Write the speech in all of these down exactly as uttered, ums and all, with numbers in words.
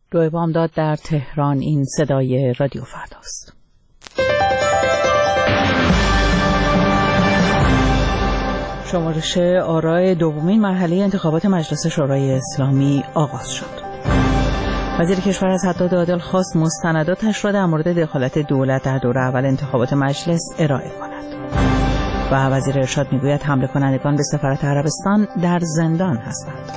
روی بامداد در تهران. این صدای رادیو فرداست. شمارش آرای دومین مرحله انتخابات مجلس شورای اسلامی آغاز شد. وزیر کشور از هداد عادل خواست مستنداتش را در مورد دخالت دولت در دوره اول انتخابات مجلس ارائه کند. و وزیر ارشاد میگوید حمله کنندگان به سفارت عربستان در زندان هستند.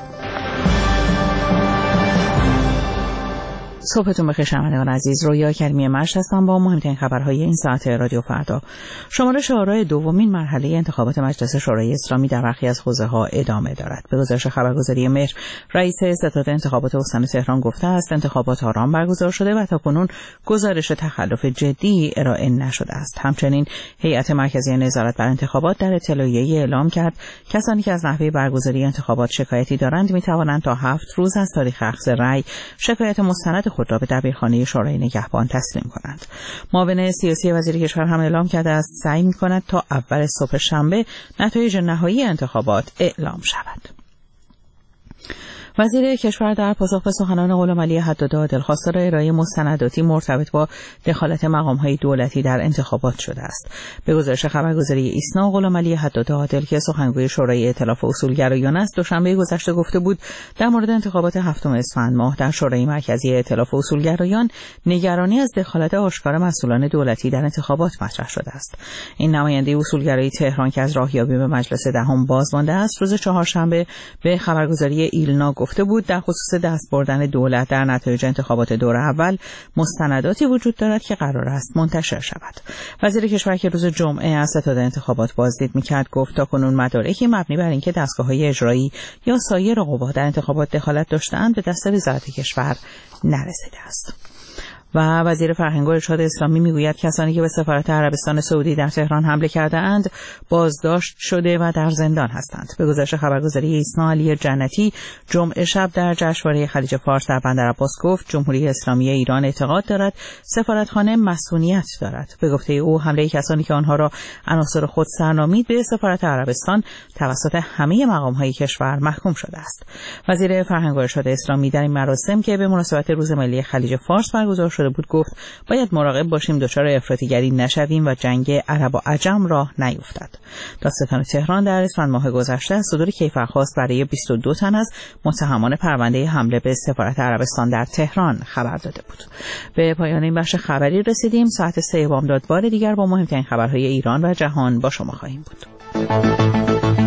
صبحتون بخیر شنوندگان عزیز. رویا کریمی مشت هستم با مهمترین خبرهای این ساعت رادیو فردا. شمارش آرای دومین مرحله انتخابات مجلس شورای اسلامی در برخی از حوزه‌ها ادامه دارد. به گزارش خبرگزاری مهر، رئیس ستاد انتخابات استان تهران گفته است انتخابات آرام برگزار شده و تاکنون گزارش تخلف جدی ارائه نشده است. همچنین هیئت مرکزی نظارت بر انتخابات در اطلاعیه‌ای اعلام کرد کسانی که از نحوه برگزاری انتخابات شکایتی دارند می‌توانند تا هفت روز از تاریخ اخذ رأی شکایت مستند خود را به دبیرخانه شورای نگهبان تسلیم کنند. معاون سیاسی وزیر کشور هم اعلام کرده است سعی می‌کند تا اول صبح شنبه نتایج نهایی انتخابات اعلام شود. وزیر کشور در پاسخ به سخنان غلامعلی حداد عادل خواستار ارائه مستنداتی مرتبط با دخالت مقام‌های دولتی در انتخابات شده است. به گزارش خبرگزاری ایسنا، غلامعلی حداد عادل که سخنگوی شورای ائتلاف اصولگرایان است، دوشنبه گذشته گفته بود در مورد انتخابات هفتم اسفند ماه در شورای مرکزی ائتلاف اصولگرایان نگرانی از دخالت آشکار مسئولان دولتی در انتخابات مطرح شده است. این نماینده اصولگرایی تهران که از راهیابی به مجلس دهم باز مانده است، روز چهارشنبه به خبرگزاری ایلنا گفته بود در خصوص دست بردن دولت در نتایج انتخابات دور اول مستنداتی وجود دارد که قرار است منتشر شود. وزیر کشور که روز جمعه از ستاد انتخابات بازدید می‌کرد گفت تاکنون مدارکی مبنی بر اینکه دستگاه‌های اجرایی یا سایر قوا در انتخابات دخالت داشته‌اند به دست وزارت کشور نرسیده است. و وزیر فرهنگ و ارشاد اسلامی میگوید کسانی که به سفارت عربستان سعودی در تهران حمله کرده اند بازداشت شده و در زندان هستند. به گزارش خبرگزاری ایسنا، علی جنتی جمعه شب در جشنواره خلیج فارس در بندر عباس گفت جمهوری اسلامی ایران اعتقاد دارد سفارتخانه مسئولیت دارد. به گفته او حمله کسانی که آنها را عناصر خود سرنامید به سفارت عربستان توسط همه مقام‌های کشور محکوم شده است. وزیر فرهنگ و ارشاد اسلامی در این مراسم که به مناسبت روز ملی خلیج فارس برگزار شده بود گفت باید مراقب باشیم دچار افراطیگری نشویم و جنگ عرب و عجم راه نیفتد. دادستان تهران در اسفند ماه گذشته از صدور کیفرخواست برای بیست و دو تن از متهمان پرونده حمله به سفارت عربستان در تهران خبر داده بود. به پایان این بخش خبری رسیدیم. ساعت سه بامداد بار دیگر با مهمترین خبرهای ایران و جهان با شما خواهیم بود.